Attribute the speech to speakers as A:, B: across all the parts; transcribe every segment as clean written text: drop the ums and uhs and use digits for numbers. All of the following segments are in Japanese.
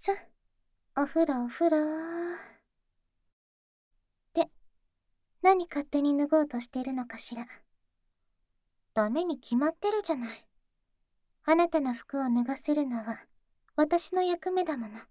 A: さ、お風呂お風呂。で、何勝手に脱ごうとしてるのかしら。ダメに決まってるじゃない。あなたの服を脱がせるのは私の役目だもの。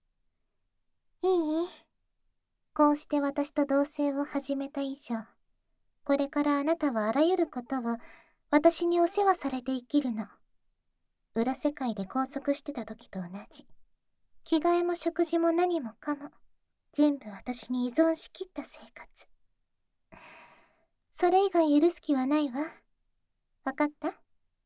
A: いい？こうして私と同棲を始めた以上、これからあなたはあらゆることを私にお世話されて生きるの。裏世界で拘束してた時と同じ。着替えも食事も何もかも、全部私に依存しきった生活。それ以外許す気はないわ。わかった？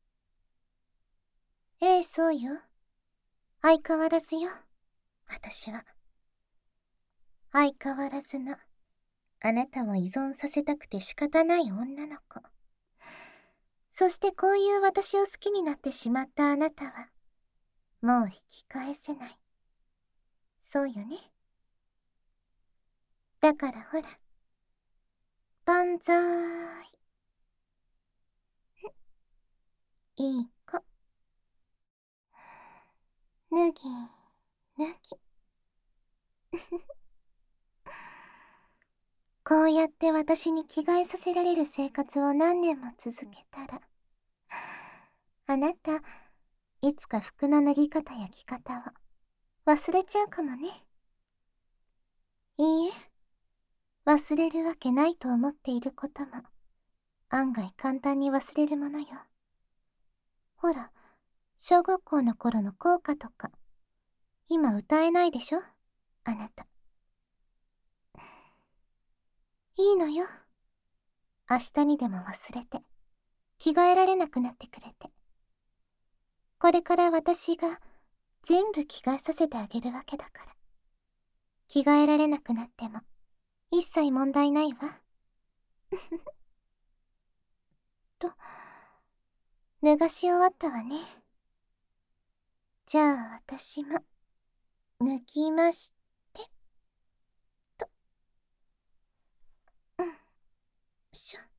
A: ええ、そうよ。相変わらずよ。私は。相変わらずの、あなたを依存させたくて仕方ない女の子。そしてこういう私を好きになってしまったあなたは、もう引き返せない。そうよね。だからほら、万歳。いい子。脱ぎ、脱ぎ。こうやって私に着替えさせられる生活を何年も続けたら、あなた、いつか服の脱ぎ方や着方を忘れちゃうかもね。いいえ、忘れるわけないと思っていることも、案外簡単に忘れるものよ。ほら、小学校の頃の校歌とか、今歌えないでしょ？あなた。いいのよ。明日にでも忘れて、着替えられなくなってくれて。これから私が全部着替えさせてあげるわけだから。着替えられなくなっても、一切問題ないわ。と、脱がし終わったわね。じゃあ私も、脱ぎまして、と。しょ。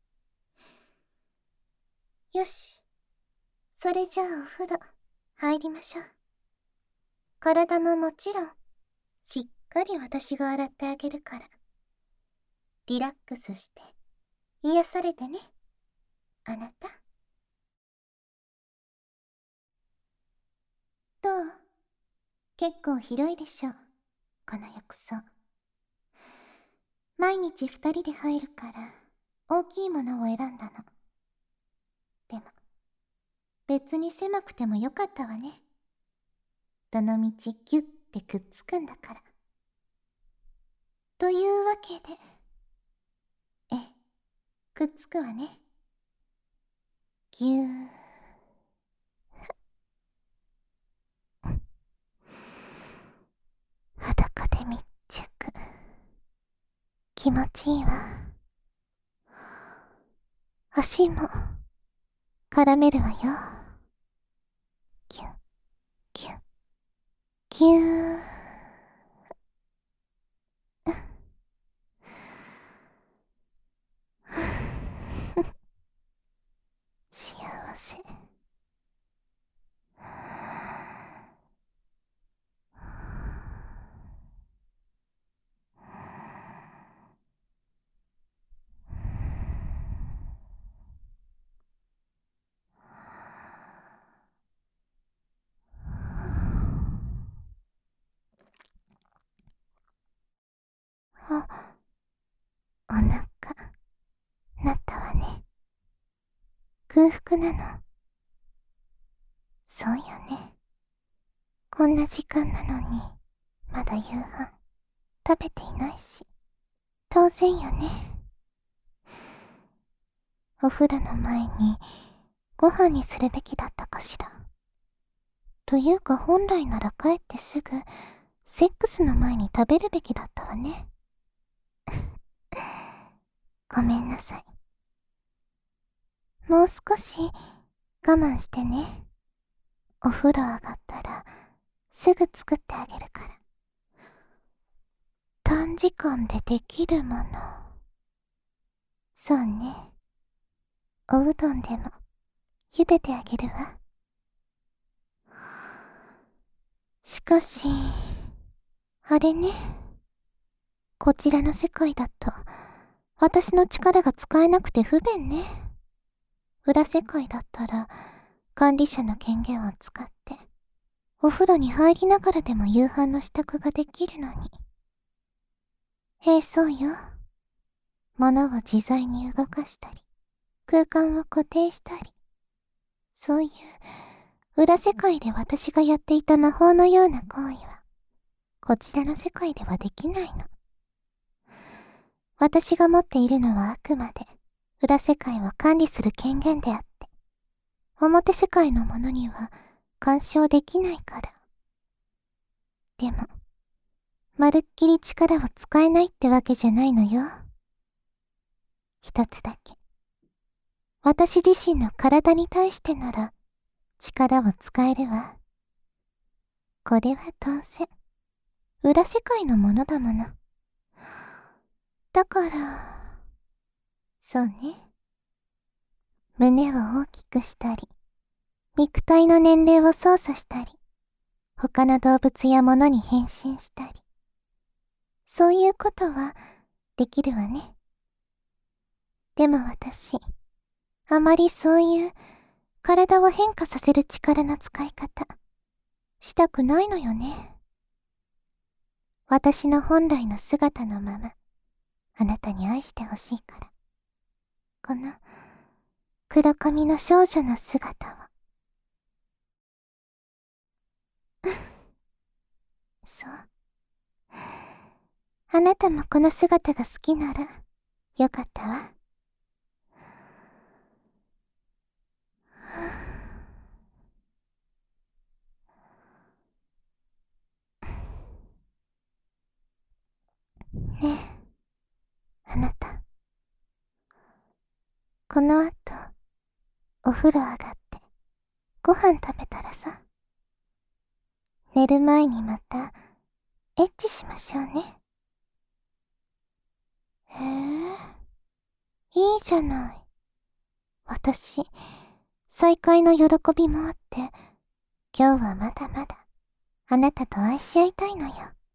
A: よし。それじゃあお風呂、入りましょう。体ももちろん、しっかり私が洗ってあげるから。リラックスして、癒されてね、あなた。どう？結構広いでしょ、この浴槽。毎日二人で入るから、大きいものを選んだの。でも、別に狭くてもよかったわね。どのみちギュッてくっつくんだから。というわけで、ええ、くっつくわね。ぎゅー。裸で密着。気持ちいいわ。足も、絡めるわよ。ぎゅ、ぎゅ、ぎゅー。幸せ。あ、お腹、なったわね。空腹なの。そうよね。こんな時間なのに、まだ夕飯、食べていないし。当然よね。お風呂の前に、ご飯にするべきだったかしら。というか本来なら帰ってすぐ、セックスの前に食べるべきだったわね。ごめんなさい。もう少し我慢してね。お風呂上がったらすぐ作ってあげるから。短時間でできるもの。そうね。おうどんでも茹でてあげるわ。ししかし、あれね。こちらの世界だと、私の力が使えなくて不便ね。裏世界だったら、管理者の権限を使って、お風呂に入りながらでも夕飯の支度ができるのに。そうよ。物を自在に動かしたり、空間を固定したり、そういう裏世界で私がやっていた魔法のような行為は、こちらの世界ではできないの。私が持っているのはあくまで、裏世界を管理する権限であって、表世界のものには干渉できないから。でも、まるっきり力を使えないってわけじゃないのよ。一つだけ。私自身の体に対してなら、力を使えるわ。これはどうせ、裏世界のものだもの。だから、そうね。胸を大きくしたり、肉体の年齢を操作したり、他の動物や物に変身したり。そういうことはできるわね。でも私、あまりそういう体を変化させる力の使い方、したくないのよね。私の本来の姿のまま、あなたに愛してほしいから。この黒髪の少女の姿を。そう。あなたもこの姿が好きなら、よかったわ。ねえ、あなた。この後、お風呂上がって、ご飯食べたらさ、寝る前にまた、エッチしましょうね。いいじゃない。私、再会の喜びもあって、今日はまだまだ、あなたと愛し合いたいのよ。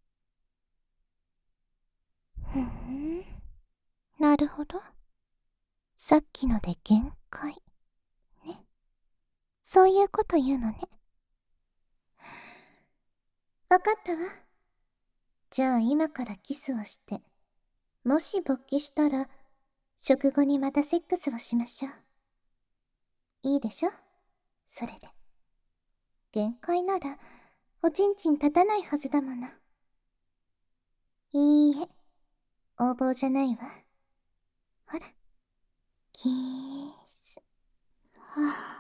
A: なるほど。さっきので限界。ね。そういうこと言うのね。わかったわ。じゃあ今からキスをして、もし勃起したら、食後にまたセックスをしましょう。いいでしょそれで。限界なら、おちんちん立たないはずだもの。いいえ、横暴じゃないわ。ほら、キース。は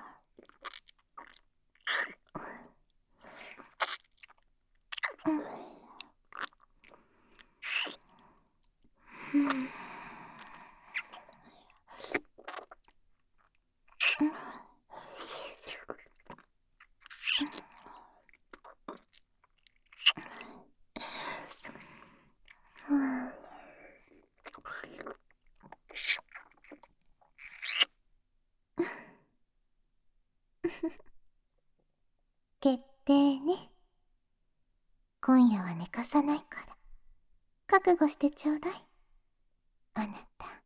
A: ぁ、うん。決定ね。今夜は寝かさないから。覚悟してちょうだい。あなた。